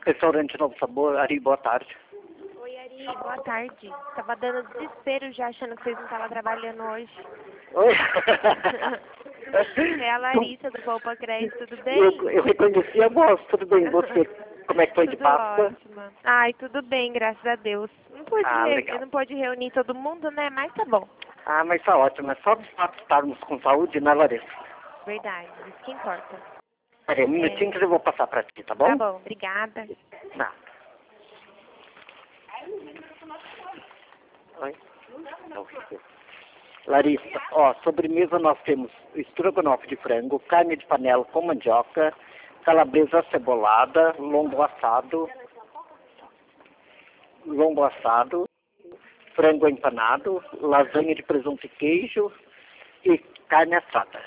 Restaurante Novo Sabor, Ari, boa tarde. Oi, Ari, boa tarde. Tava dando desespero já achando que vocês não estavam trabalhando hoje. Oi? É a Larissa do Poupa Crédito, tudo bem? Eu reconheci a voz, tudo bem, você? Como é que foi de Tudo Páscoa? ótimo. Ai, tudo bem, graças a Deus. Legal. Não pôde reunir todo mundo, né? Mas tá bom. Ah, mas tá ótimo, é só de fato estarmos com saúde, né, Larissa? Verdade, isso que importa. Peraí, um minutinho que eu vou passar pra ti, tá bom? Tá bom, obrigada. Não. Oi? Não. Larissa, ó, sobremesa nós temos estrogonofe de frango, carne de panela com mandioca, calabresa cebolada, lombo assado, frango empanado, lasanha de presunto e queijo e carne assada.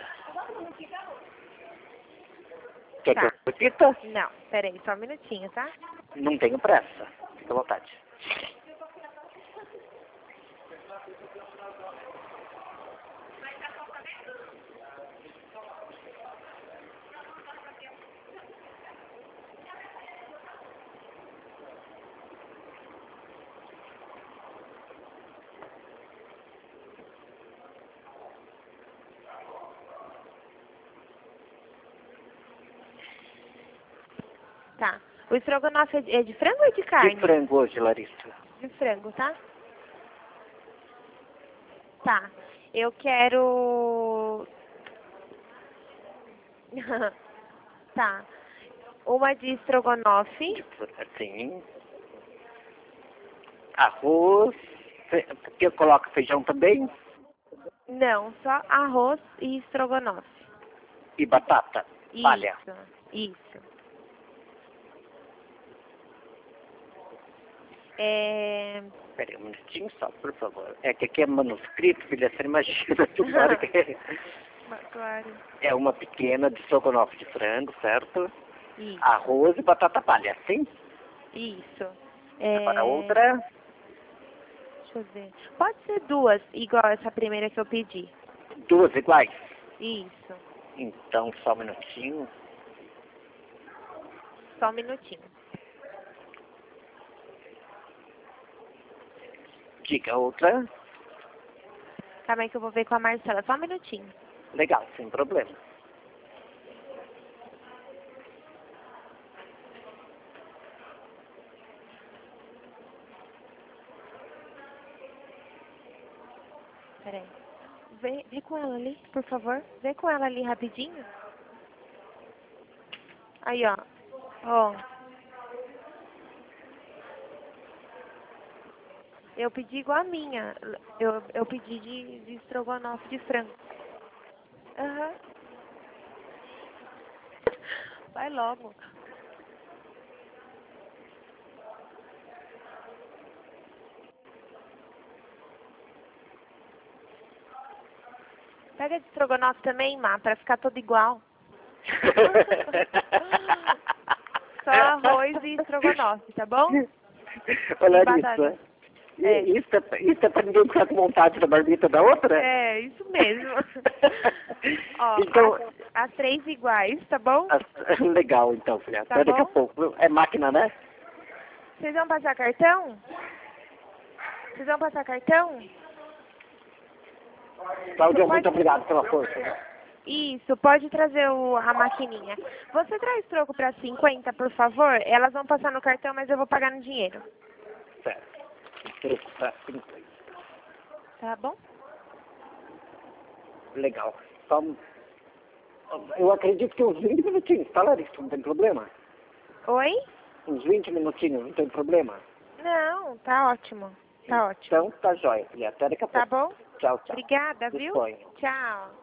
Quer que eu repita? Não, peraí, só um minutinho, tá? Não tenho pressa. Fica à vontade. Tá. O estrogonofe é de frango ou de carne? De frango hoje, Larissa. De frango, tá? Tá. Eu quero... Tá. Uma de estrogonofe. Sim. Arroz. Porque eu coloco feijão também. Não, só arroz e estrogonofe. E batata. Palha. Isso. Peraí um minutinho só, por favor. É que aqui é manuscrito, filha, você imagina que hora que é. Claro. É uma pequena de estrogonofe de frango, certo? Isso. Arroz e batata palha, sim? Isso. Para outra, Deixa eu ver. Pode ser duas, igual essa primeira que eu pedi. duas iguais. Isso. Então, só um minutinho. Só um minutinho. Diga outra. Calma aí que eu vou ver com a Marcela. Só um minutinho. Legal, sem problema. Peraí. Vê com ela ali, por favor. Vê com ela ali rapidinho. Aí, ó. Ó. Eu pedi igual a minha. Eu pedi de estrogonofe de frango. Aham. Vai logo. Pega de estrogonofe também, Má, pra ficar tudo igual. Só arroz e estrogonofe, tá bom? Ô, Larissa, isso é pra ninguém ficar com vontade da marmita da outra? É, isso mesmo. Ó, então, as três iguais, tá bom? Legal, então, filha. Tá Até daqui a bom? pouco. É máquina, né? Vocês vão passar cartão? Vocês vão passar cartão? Cláudia, muito obrigado pela força. Isso, pode trazer a maquininha. Você traz troco para 50, por favor? Elas vão passar no cartão, mas eu vou pagar no dinheiro. Certo. 3 para 50. Tá bom? Legal. Eu acredito que uns 20 minutinhos, tá, Larissa? Não tem problema? Oi? Uns 20 minutinhos, não tem problema? Não, tá ótimo. Tá ótimo. Então, tá jóia, filha. Até daqui a pouco. Tá bom? Tchau, tchau. Obrigada, viu? Disponha. Tchau.